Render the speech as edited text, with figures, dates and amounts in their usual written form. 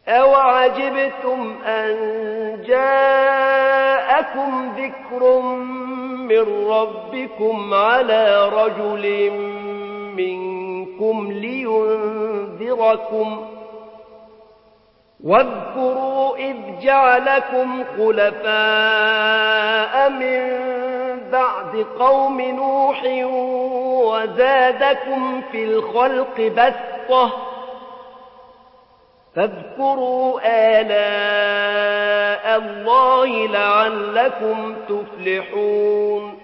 أَوَعَجِبْتُمْ أَنْ جَاءَكُمْ ذِكْرٌ مِّن رَّبِّكُمْ عَلَىٰ رَجُلٍ مِّنكُمْ لِيُنذِرَكُمْ ۖ وَاذْكُرُوا إِذْ جَعَلَكُمْ خُلَفَاءَ مِن بَعْدِ قَوْمِ نُوحٍ وَزَادَكُمْ فِي الْخَلْقِ بَسْطَةً ۖ فاذكروا آلاء الله لعلكم تفلحون